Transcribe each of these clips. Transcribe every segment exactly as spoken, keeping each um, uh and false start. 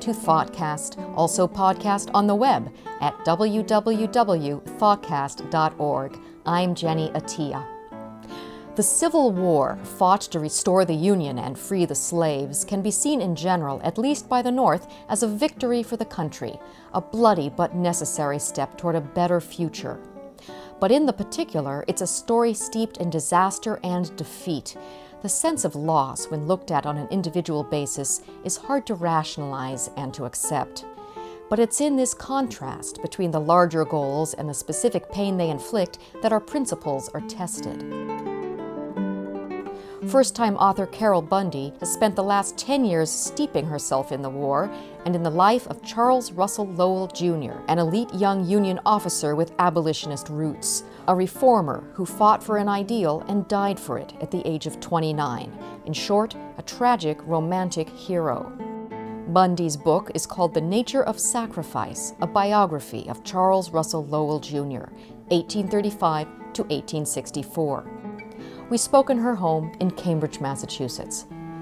to Thoughtcast, also podcast on the web at w w w dot thoughtcast dot org. I'm Jenny Attia. The Civil War, fought to restore the Union and free the slaves, can be seen in general, at least by the North, as a victory for the country, a bloody but necessary step toward a better future. But in the particular, it's a story steeped in disaster and defeat. The sense of loss, when looked at on an individual basis, is hard to rationalize and to accept. But it's in this contrast between the larger goals and the specific pain they inflict that our principles are tested. First-time author Carol Bundy has spent the last ten years steeping herself in the war and in the life of Charles Russell Lowell Junior, an elite young Union officer with abolitionist roots, a reformer who fought for an ideal and died for it at the age of twenty-nine. In short, a tragic, romantic hero. Bundy's book is called The Nature of Sacrifice, a biography of Charles Russell Lowell Junior, eighteen thirty-five to eighteen sixty-four. We spoke in her home in Cambridge, Massachusetts.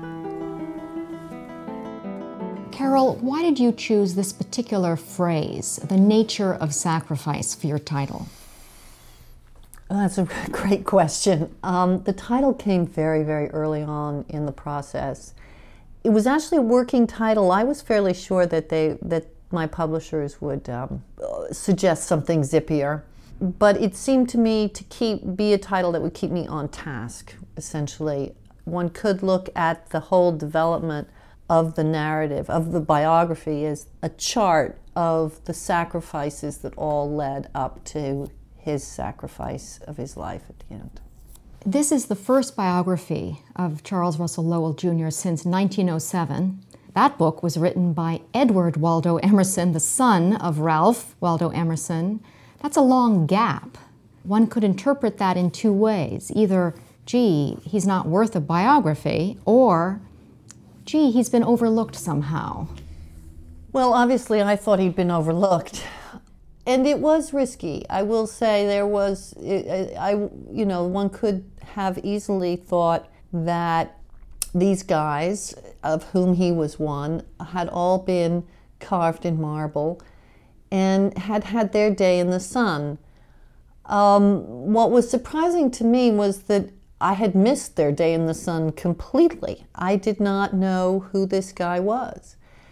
Carol, why did you choose this particular phrase, the nature of sacrifice, for your title? Well, that's a great question. Um, the title came very, very early on in the process. It was actually a working title. I was fairly sure that they that my publishers would um, suggest something zippier. But it seemed to me to keep be a title that would keep me on task, essentially. One could look at the whole development of the narrative, of the biography, as a chart of the sacrifices that all led up to his sacrifice of his life at the end. This is the first biography of Charles Russell Lowell Junior since nineteen oh seven. That book was written by Edward Waldo Emerson, the son of Ralph Waldo Emerson. That's a long gap. One could interpret that in two ways. Either, gee, he's not worth a biography, or, gee, he's been overlooked somehow. Well, obviously, I thought he'd been overlooked. And it was risky. I will say there was, I, you know, one could have easily thought that these guys, of whom he was one, had all been carved in marble and had had their day in the sun. Um, what was surprising to me was that I had missed their day in the sun completely. I did not know who this guy was.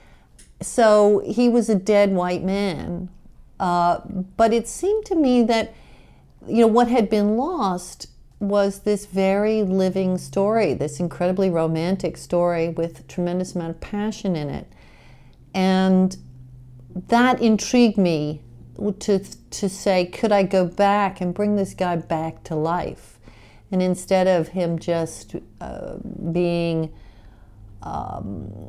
So he was a dead white man. Uh, but it seemed to me that, you know, what had been lost was this very living story, this incredibly romantic story with a tremendous amount of passion in it. And that intrigued me to to say, could I go back and bring this guy back to life? And instead of him just uh, being um,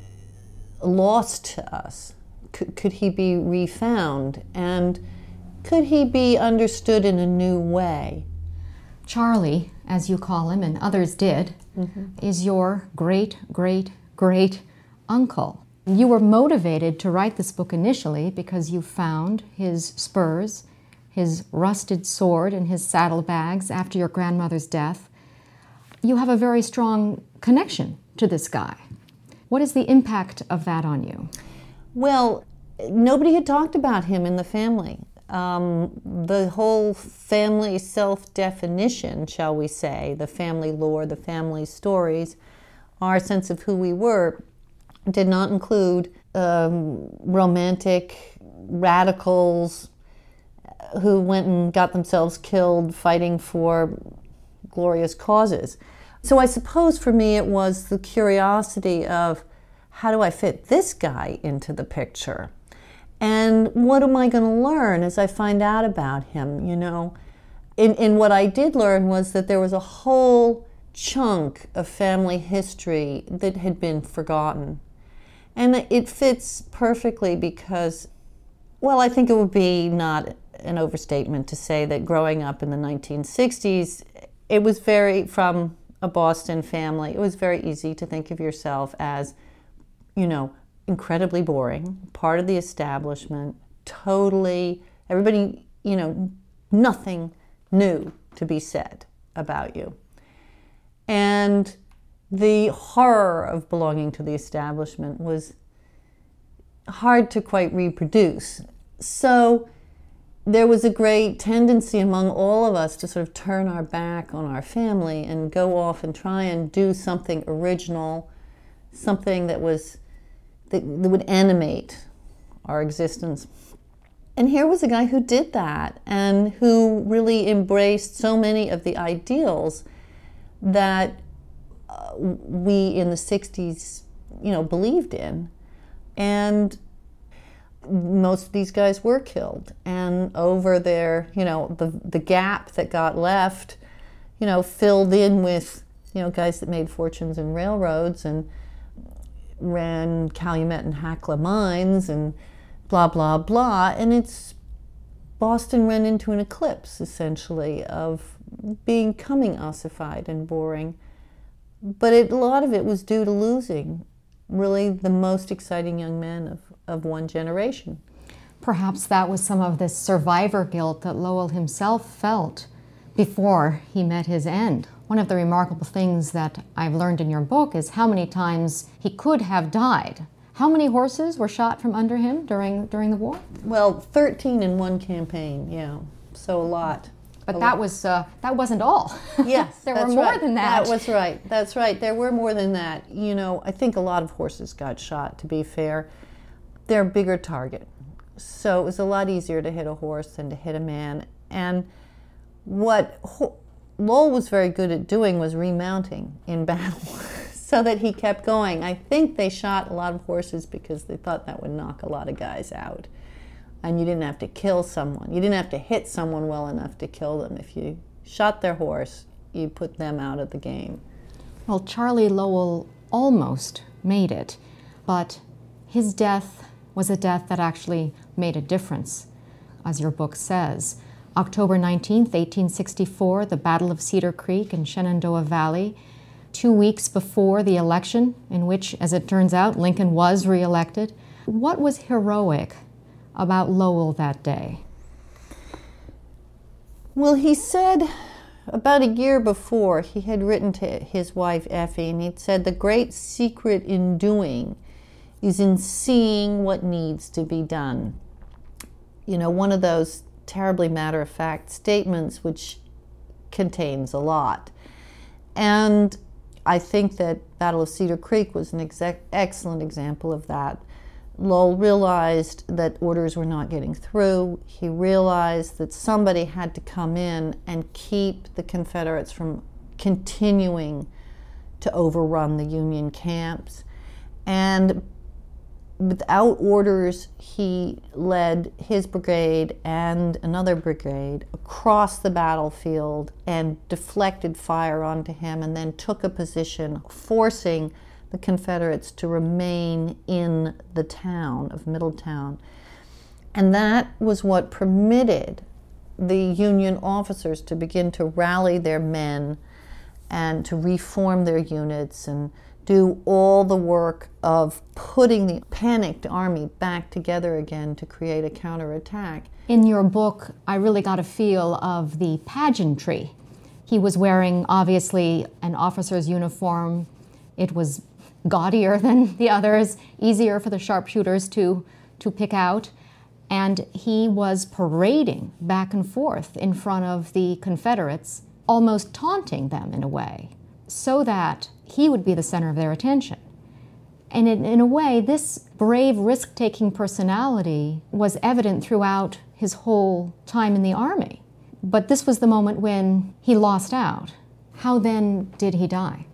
lost to us, could, could he be refound? And could he be understood in a new way? Charlie, as you call him, and others did, mm-hmm. is your great, great, great uncle. You were motivated to write this book initially because you found his spurs, his rusted sword, and his saddlebags after your grandmother's death. You have a very strong connection to this guy. What is the impact of that on you? Well, nobody had talked about him in the family. Um, the whole family self-definition, shall we say, the family lore, the family stories, our sense of who we were, did not include um, romantic radicals who went and got themselves killed fighting for glorious causes. So I suppose for me it was the curiosity of, how do I fit this guy into the picture? And what am I going to learn as I find out about him, you know? And, and what I did learn was that there was a whole chunk of family history that had been forgotten. And it fits perfectly because, well, I think it would be not an overstatement to say that growing up in the nineteen sixties, it was very, from a Boston family, it was very easy to think of yourself as, you know, incredibly boring, part of the establishment, totally, everybody, you know, nothing new to be said about you. And the horror of belonging to the establishment was hard to quite reproduce. So there was a great tendency among all of us to sort of turn our back on our family and go off and try and do something original, something that was that, that would animate our existence. And here was a guy who did that and who really embraced so many of the ideals that uh, we in the sixties, you know, believed in. And most of these guys were killed. And over their, you know, the, the gap that got left, you know, filled in with, you know, guys that made fortunes in railroads and ran Calumet and Hacla mines and blah, blah, blah. And it's, Boston ran into an eclipse, essentially, of becoming ossified and boring. But it, a lot of it was due to losing really the most exciting young men of, of one generation. Perhaps that was some of this survivor guilt that Lowell himself felt before he met his end. One of the remarkable things that I've learned in your book is how many times he could have died. How many horses were shot from under him during during the war? Well, thirteen in one campaign, yeah, so a lot. But that was uh, that wasn't all. Yes, there were that's more right. than that. That was right. That's right. There were more than that. You know, I think a lot of horses got shot, to be fair. They're a bigger target. So it was a lot easier to hit a horse than to hit a man. And what Ho- Lowell was very good at doing was remounting in battle so that he kept going. I think they shot a lot of horses because they thought that would knock a lot of guys out. And you didn't have to kill someone. You didn't have to hit someone well enough to kill them. If you shot their horse, you put them out of the game. Well, Charlie Lowell almost made it, but his death was a death that actually made a difference, as your book says. October nineteenth, eighteen sixty-four, the Battle of Cedar Creek in Shenandoah Valley, two weeks before the election in which, as it turns out, Lincoln was reelected. What was heroic about Lowell that day? Well, he said about a year before, he had written to his wife Effie, and he'd said, the great secret in doing is in seeing what needs to be done. You know, one of those terribly matter-of-fact statements which contains a lot. And I think that Battle of Cedar Creek was an exec- excellent example of that. Lowell realized that orders were not getting through. He realized that somebody had to come in and keep the Confederates from continuing to overrun the Union camps. And without orders, he led his brigade and another brigade across the battlefield and deflected fire onto him, and then took a position, forcing the Confederates to remain in the town of Middletown. And that was what permitted the Union officers to begin to rally their men and to reform their units and do all the work of putting the panicked army back together again to create a counterattack. In your book, I really got a feel of the pageantry. He was wearing, obviously, an officer's uniform. It was gaudier than the others, easier for the sharpshooters to, to pick out. And he was parading back and forth in front of the Confederates, almost taunting them in a way, so that he would be the center of their attention. And in, in a way, this brave, risk-taking personality was evident throughout his whole time in the Army. But this was the moment when he lost out. How then did he die?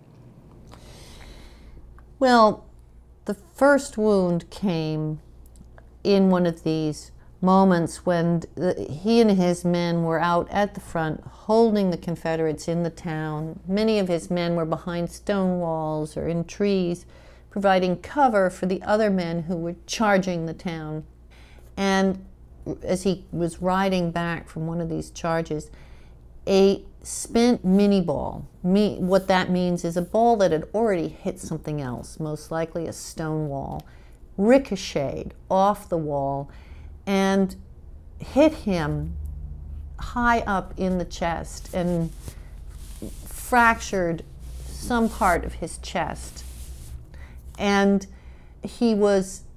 Well, the first wound came in one of these moments when the, he and his men were out at the front holding the Confederates in the town. Many of his men were behind stone walls or in trees, providing cover for the other men who were charging the town. And as he was riding back from one of these charges, a spent mini ball, me, what that means is a ball that had already hit something else, most likely a stone wall, ricocheted off the wall and hit him high up in the chest and fractured some part of his chest. And he was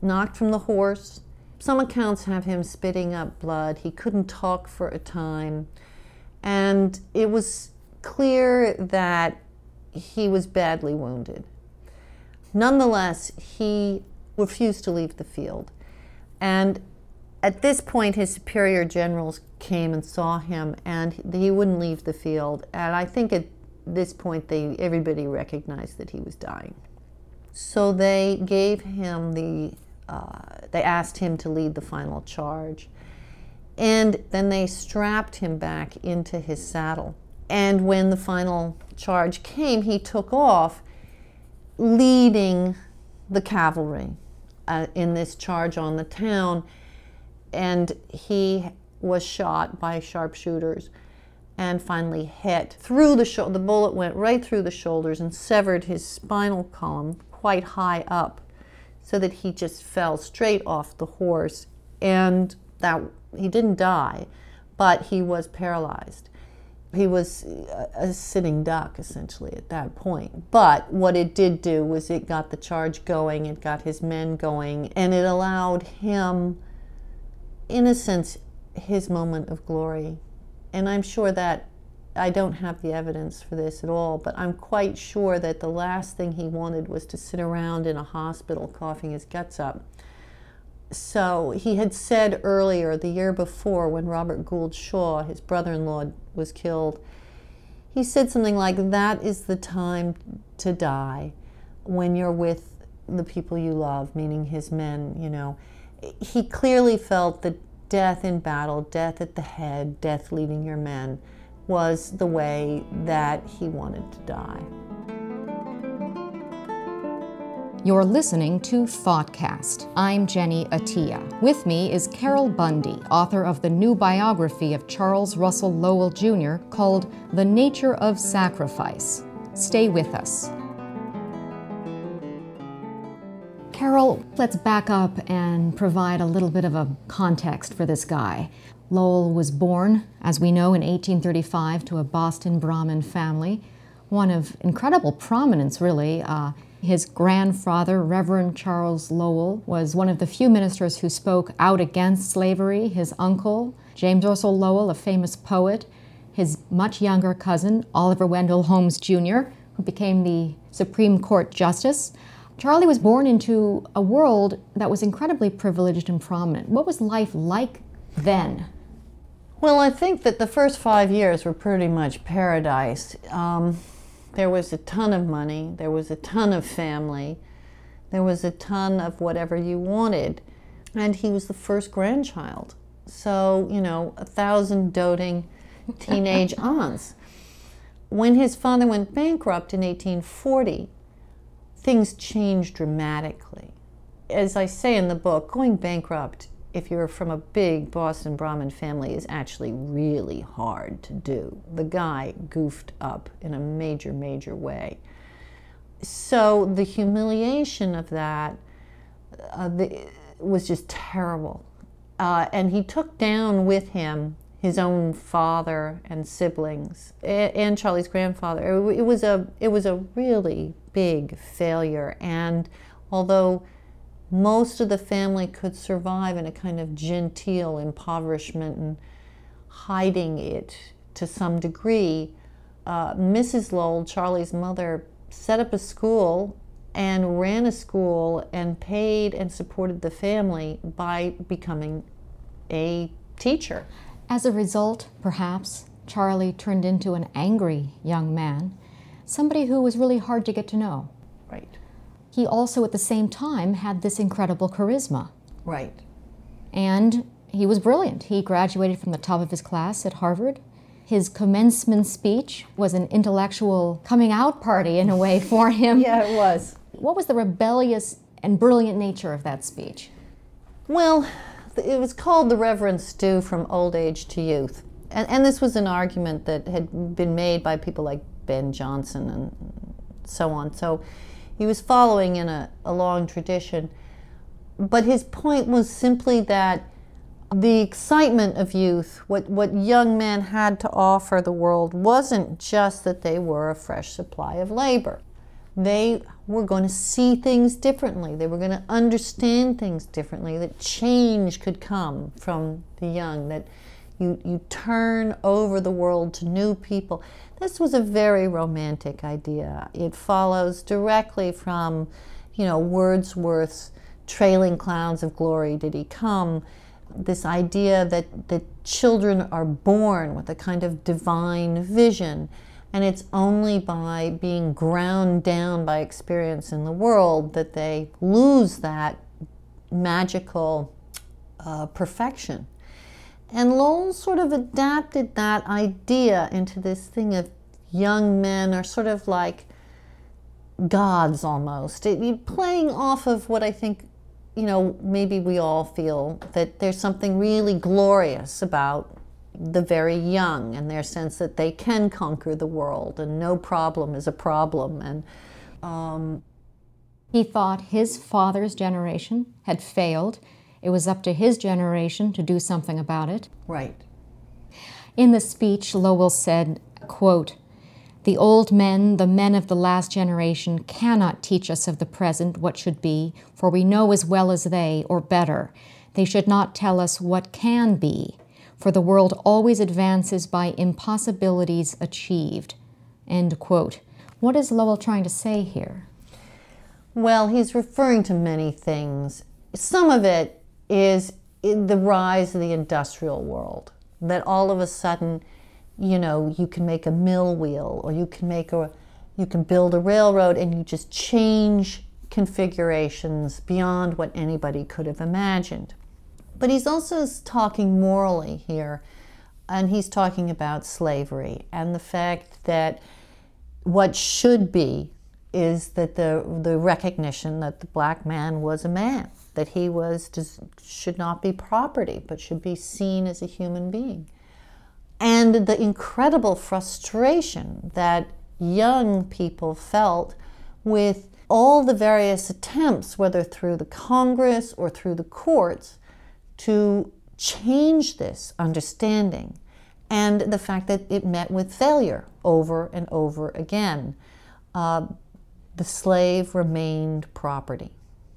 knocked from the horse. Some accounts have him spitting up blood. He couldn't talk for a time. And it was clear that he was badly wounded. Nonetheless, he refused to leave the field. And at this point, his superior generals came and saw him, and he wouldn't leave the field. And I think at this point, they everybody recognized that he was dying. So they gave him the, uh, they asked him to lead the final charge. And then they strapped him back into his saddle. And when the final charge came, he took off, leading the cavalry uh, in this charge on the town. And he was shot by sharpshooters and finally hit through the shoulder. The bullet went right through the shoulders and severed his spinal column quite high up, so that he just fell straight off the horse. And that he didn't die, but he was paralyzed. He was a sitting duck, essentially, at that point. But what it did do was it got the charge going, it got his men going, and it allowed him, in a sense, his moment of glory. And I'm sure that, I don't have the evidence for this at all, but I'm quite sure that the last thing he wanted was to sit around in a hospital coughing his guts up. So he had said earlier, the year before, when Robert Gould Shaw, his brother-in-law, was killed, he said something like, that is the time to die, when you're with the people you love, meaning his men, you know. He clearly felt that death in battle, death at the head, death leading your men, was the way that he wanted to die. You're listening to Thoughtcast. I'm Jenny Attia. With me is Carol Bundy, author of the new biography of Charles Russell Lowell Junior called The Nature of Sacrifice. Stay with us. Carol, let's back up and provide a little bit of a context for this guy. Lowell was born, as we know, in eighteen thirty-five to a Boston Brahmin family, one of incredible prominence, really. Uh, his grandfather, Reverend Charles Lowell, was one of the few ministers who spoke out against slavery. His uncle, James Russell Lowell, a famous poet. His much younger cousin, Oliver Wendell Holmes Junior, who became the Supreme Court Justice. Charlie was born into a world that was incredibly privileged and prominent. What was life like then? Well, I think that the first five years were pretty much paradise. Um, there was a ton of money, there was a ton of family, there was a ton of whatever you wanted, and he was the first grandchild. So, you know, a thousand doting teenage aunts. When his father went bankrupt in eighteen forty, things changed dramatically. As I say in the book, going bankrupt, if you're from a big Boston Brahmin family, is actually really hard to do. The guy goofed up in a major, major way. So the humiliation of that uh, the, was just terrible. Uh, and he took down with him his own father and siblings, and, and Charlie's grandfather. It, it was a, it was a really big failure. And although most of the family could survive in a kind of genteel impoverishment and hiding it to some degree, uh, Missus Lowell, Charlie's mother, set up a school and ran a school and paid and supported the family by becoming a teacher. As a result, perhaps, Charlie turned into an angry young man, somebody who was really hard to get to know. Right. He also, at the same time, had this incredible charisma. Right. And he was brilliant. He graduated from the top of his class at Harvard. His commencement speech was an intellectual coming out party, in a way, for him. Yeah, it was. What was the rebellious and brilliant nature of that speech? Well, it was called The Reverend Stew from Old Age to Youth. And, and this was an argument that had been made by people like Ben Jonson and so on. So he was following in a, a long tradition. But his point was simply that the excitement of youth, what, what young men had to offer the world, wasn't just that they were a fresh supply of labor, they were going to see things differently. They were going to understand things differently, that change could come from the young, that you, you turn over the world to new people. This was a very romantic idea. It follows directly from, you know, Wordsworth's Trailing Clouds of Glory Did He Come, this idea that, that children are born with a kind of divine vision, and it's only by being ground down by experience in the world that they lose that magical uh, perfection. And Lowell sort of adapted that idea into this thing of young men are sort of like gods almost. It, playing off of what I think, you know, maybe we all feel, that there's something really glorious about the very young and their sense that they can conquer the world and no problem is a problem. And um, he thought his father's generation had failed. It was up to his generation to do something about it. Right. In the speech, Lowell said, quote, "The old men, the men of the last generation, cannot teach us of the present what should be, for we know as well as they, or better. They should not tell us what can be, for the world always advances by impossibilities achieved." End quote. What is Lowell trying to say here? Well, he's referring to many things. Some of it is in the rise of the industrial world, that all of a sudden, you know, you can make a mill wheel, or you can make a, you can build a railroad, and you just change configurations beyond what anybody could have imagined. But he's also talking morally here, and he's talking about slavery and the fact that what should be is that the the recognition that the black man was a man, that he was should not be property, but should be seen as a human being. And the incredible frustration that young people felt with all the various attempts, whether through the Congress or through the courts, to change this understanding, and the fact that it met with failure over and over again. Uh, the slave remained property.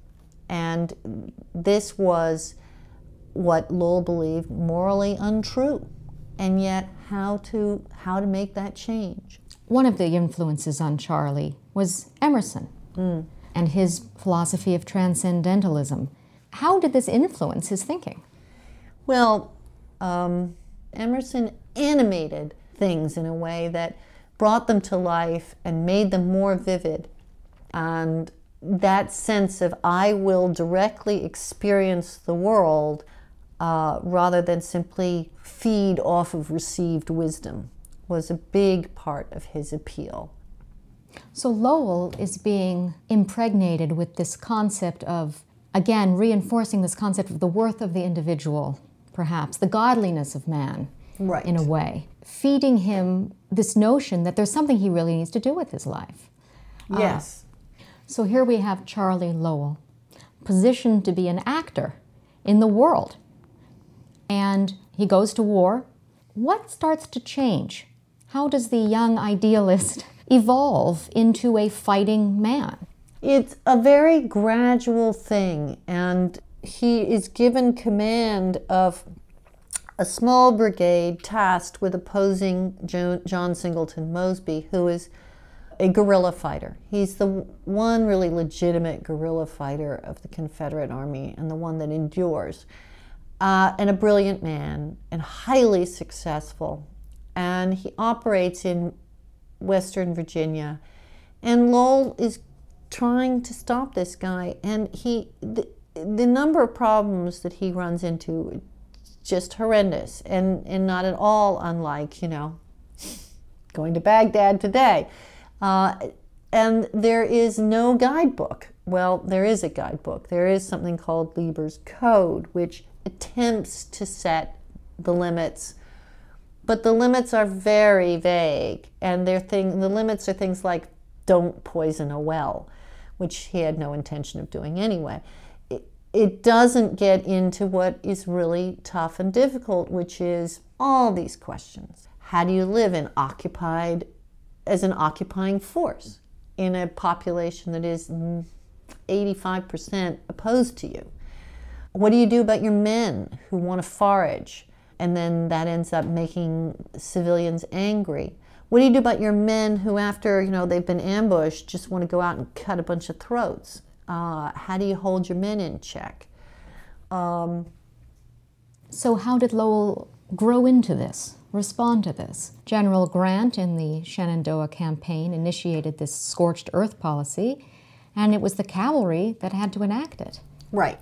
And this was what Lowell believed morally untrue. And yet, how to how to make that change. One of the influences on Charlie was Emerson mm. and his philosophy of transcendentalism. How did this influence his thinking? Well, um, Emerson animated things in a way that brought them to life and made them more vivid. And that sense of I will directly experience the world uh, rather than simply feed off of received wisdom was a big part of his appeal. So Lowell is being impregnated with this concept of, again, reinforcing this concept of the worth of the individual, perhaps, the godliness of man, right, in a way, feeding him this notion that there's something he really needs to do with his life. Yes. Uh, so here we have Charlie Lowell, positioned to be an actor in the world. And he goes to war. What starts to change? How does the young idealist evolve into a fighting man? It's a very gradual thing, and he is given command of a small brigade tasked with opposing John Singleton Mosby, who is a guerrilla fighter. He's the one really legitimate guerrilla fighter of the Confederate Army, and the one that endures. Uh, and a brilliant man, and highly successful. And he operates in Western Virginia. And Lowell is trying to stop this guy. And he, the, the number of problems that he runs into, just horrendous, and, and not at all unlike, you know, going to Baghdad today. Uh, and there is no guidebook. Well, there is a guidebook. There is something called Lieber's Code, which attempts to set the limits, but the limits are very vague, and they're thing, the limits are things like don't poison a well, which he had no intention of doing anyway. It, it doesn't get into what is really tough and difficult, which is all these questions. How do you live in occupied, as an occupying force? in a population that is eighty-five percent opposed to you? What do you do about your men who want to forage, and then that ends up making civilians angry? What do you do about your men who, after you know they've been ambushed, just want to go out and cut a bunch of throats? Uh, how do you hold your men in check? Um, so how did Lowell grow into this, respond to this? General Grant in the Shenandoah campaign initiated this scorched earth policy, and it was the cavalry that had to enact it. Right.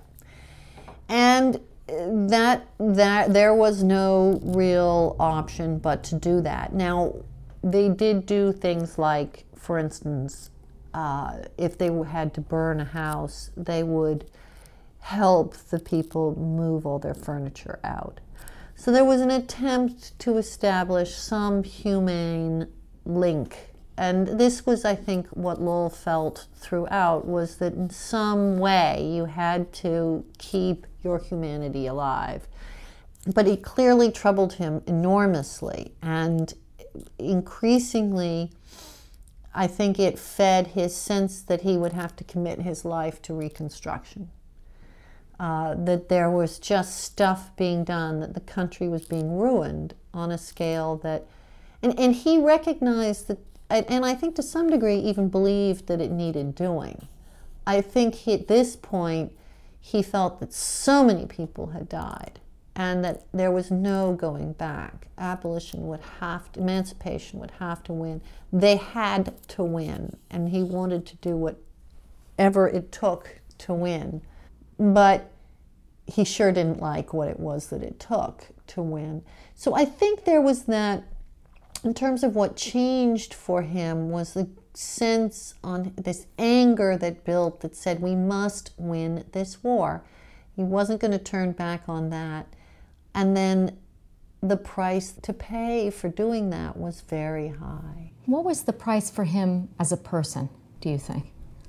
And that that there was no real option but to do that. Now, they did do things like, for instance, uh, if they had to burn a house, they would help the people move all their furniture out. So there was an attempt to establish some humane link. And this was, I think, what Lowell felt throughout, was that in some way you had to keep your humanity alive. But it clearly troubled him enormously, and increasingly, I think it fed his sense that he would have to commit his life to Reconstruction. Uh, that there was just stuff being done, that the country was being ruined on a scale that, and, and he recognized that, and I think to some degree even believed that it needed doing. I think he, at this point, he felt that so many people had died and that there was no going back. Abolition would have to, emancipation would have to win. They had to win, and he wanted to do whatever it took to win. But he sure didn't like what it was that it took to win. So I think there was that, in terms of what changed for him, was the sense on this anger that built that said, we must win this war. He wasn't going to turn back on that. And then the price to pay for doing that was very high. What was the price for him as a person, do you think?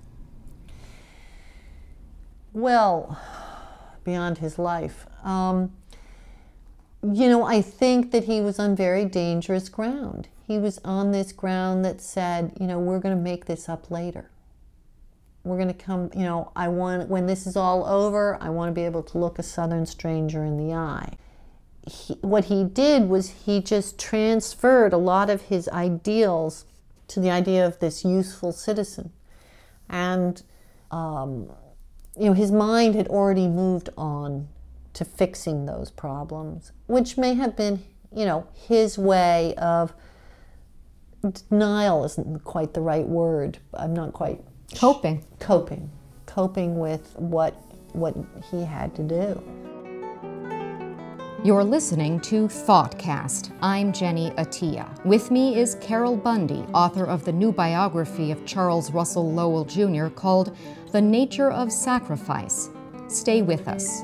Well, beyond his life. Um, you know, I think that he was on very dangerous ground. He was on this ground that said, you know, we're going to make this up later. We're going to come, you know, I want, when this is all over, I want to be able to look a Southern stranger in the eye. He, what he did was he just transferred a lot of his ideals to the idea of this useful citizen. And, um, you know, his mind had already moved on to fixing those problems, which may have been, you know, his way of, denial isn't quite the right word. I'm not quite... Coping. Coping. Coping with what, what he had to do. You're listening to Thoughtcast. I'm Jenny Attia. With me is Carol Bundy, author of the new biography of Charles Russell Lowell Junior called The Nature of Sacrifice. Stay with us.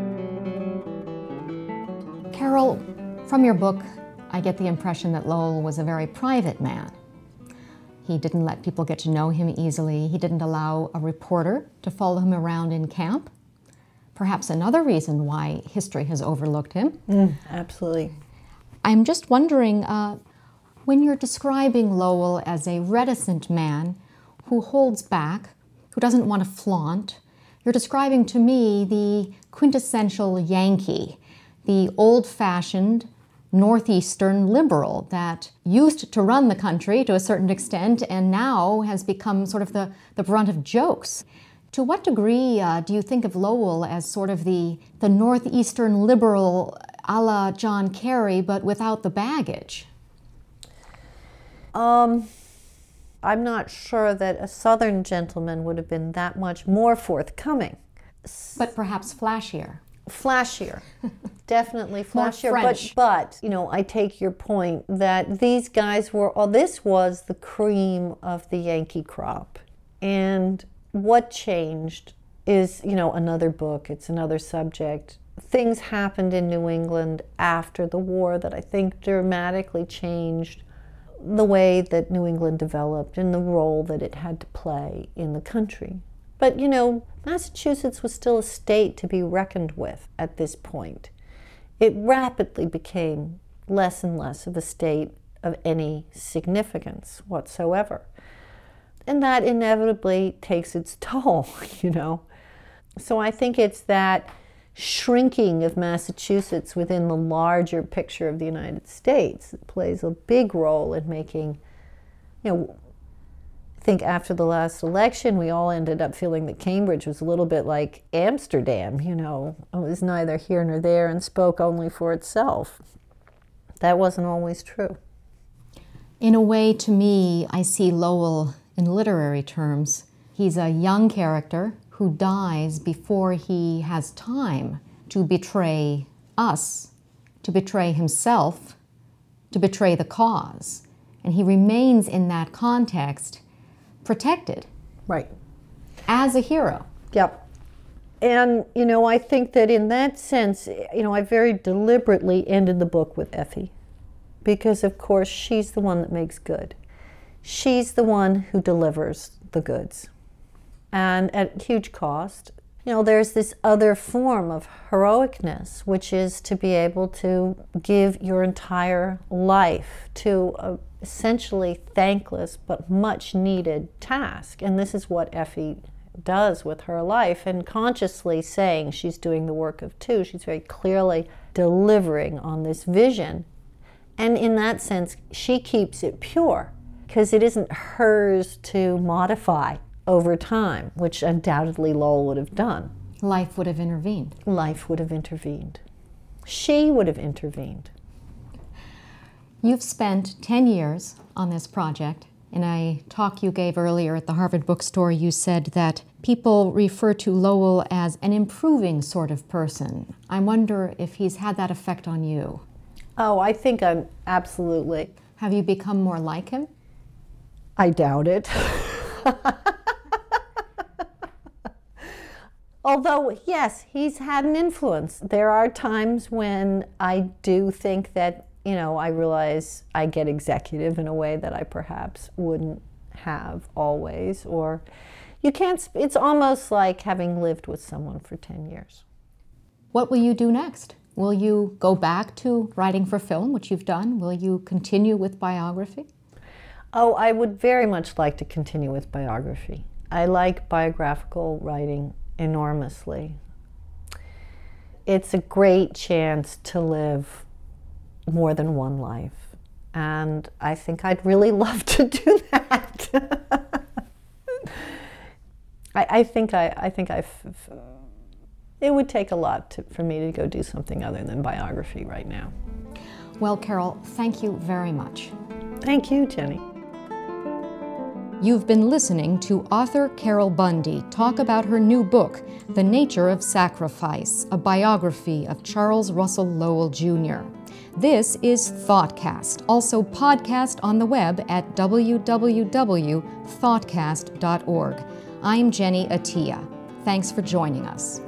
Carol, from your book, I get the impression that Lowell was a very private man. He didn't let people get to know him easily. He didn't allow a reporter to follow him around in camp. Perhaps another reason why history has overlooked him. Mm, absolutely. I'm just wondering, uh, when you're describing Lowell as a reticent man who holds back, who doesn't want to flaunt, you're describing to me the quintessential Yankee, the old-fashioned Northeastern liberal that used to run the country to a certain extent and now has become sort of the, the brunt of jokes. To what degree uh, do you think of Lowell as sort of the, the Northeastern liberal a la John Kerry, but without the baggage? Um, I'm not sure that a Southern gentleman would have been that much more forthcoming. But perhaps flashier. Flashier. Definitely flashier. More French. But, but, you know, I take your point that these guys were, oh, this was the cream of the Yankee crop. And what changed is, you know, another book, it's another subject. Things happened in New England after the war that I think dramatically changed the way that New England developed and the role that it had to play in the country. But, you know, Massachusetts was still a state to be reckoned with at this point. It rapidly became less and less of a state of any significance whatsoever. And that inevitably takes its toll, you know. So I think it's that shrinking of Massachusetts within the larger picture of the United States that plays a big role in making, you know, I think after the last election, we all ended up feeling that Cambridge was a little bit like Amsterdam, you know. It was neither here nor there and spoke only for itself. That wasn't always true. In a way, to me, I see Lowell in literary terms. He's a young character who dies before he has time to betray us, to betray himself, to betray the cause. And he remains in that context protected. Right. As a hero. Yep. And, you know, I think that in that sense, you know, I very deliberately ended the book with Effie. Because, of course, she's the one that makes good. She's the one who delivers the goods. And at huge cost. You know, there's this other form of heroicness, which is to be able to give your entire life to a essentially thankless but much needed task. And this is what Effie does with her life, and consciously saying she's doing the work of two. She's very clearly delivering on this vision. And in that sense, she keeps it pure, because it isn't hers to modify over time, which undoubtedly Lowell would have done. Life would have intervened. Life would have intervened. She would have intervened. You've spent ten years on this project. In a talk you gave earlier at the Harvard Bookstore, you said that people refer to Lowell as an improving sort of person. I wonder if he's had that effect on you. Oh, I think I'm absolutely. Have you become more like him? I doubt it. Although, yes, he's had an influence. There are times when I do think that, you know, I realize I get executive in a way that I perhaps wouldn't have always. Or you can't, it's almost like having lived with someone for ten years. What will you do next? Will you go back to writing for film, which you've done? Will you continue with biography? Oh, I would very much like to continue with biography. I like biographical writing enormously. It's a great chance to live more than one life. And I think I'd really love to do that. I, I think I, I think I, it would take a lot to, for me to go do something other than biography right now. Well, Carol, thank you very much. Thank you, Jenny. You've been listening to author Carol Bundy talk about her new book, The Nature of Sacrifice, a biography of Charles Russell Lowell Junior This is Thoughtcast, also podcast on the web at w w w dot thoughtcast dot org. I'm Jenny Attia. Thanks for joining us.